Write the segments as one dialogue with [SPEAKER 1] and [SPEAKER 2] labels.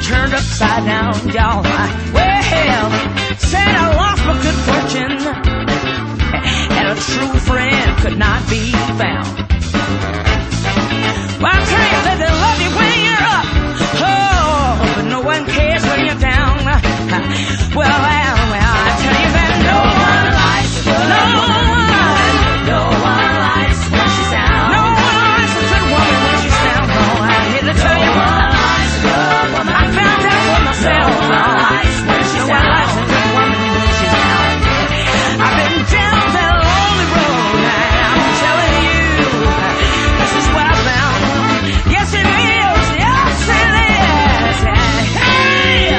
[SPEAKER 1] turned upside down, y'all. Well, said I lost my good fortune, and a true friend could not be found. Well, I'll tell you that they love you when you're up, oh, but no one cares when you're down. Well, I tell you that no one likes a good woman. No one likes when she's down. No one likes a good woman when she's down. No, I'm here to tell you what likes a good woman. I found out for myself. No one likes when she's down. No one likes a good woman when she's down. I've been down that lonely road, and I'm telling you, this is what I found. Yes, it is. Yes, it is. Hey!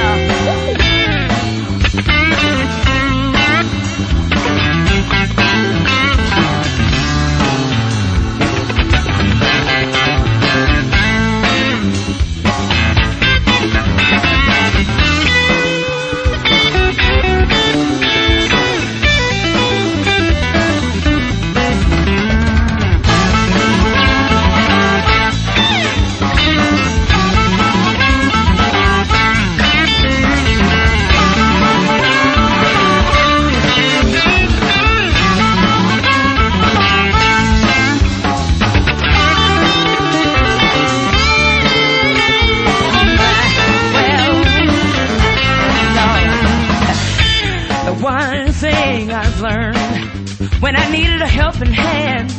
[SPEAKER 1] One thing I've learned when I needed a helping hand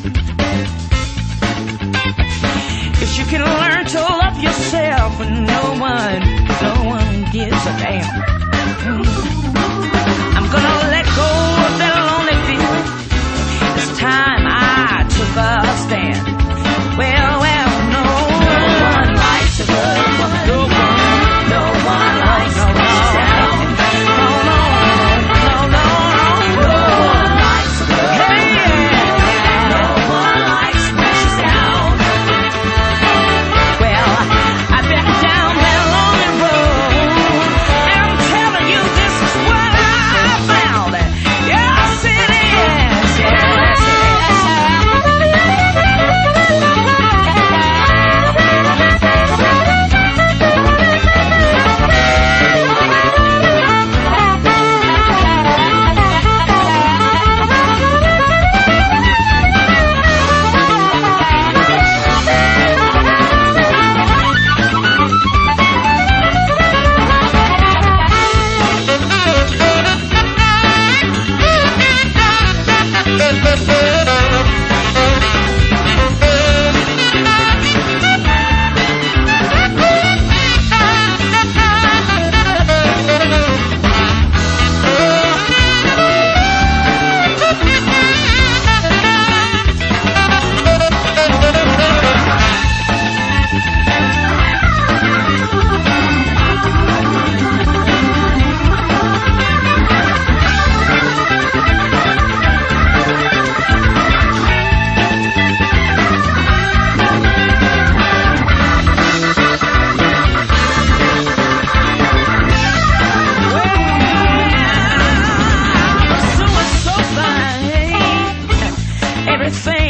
[SPEAKER 1] is you can learn to love yourself when no one gives a damn. I'm gonna let go of that lonely feeling. This time I took a stand. Well, no one likes a good woman. No one likes a good woman. Everything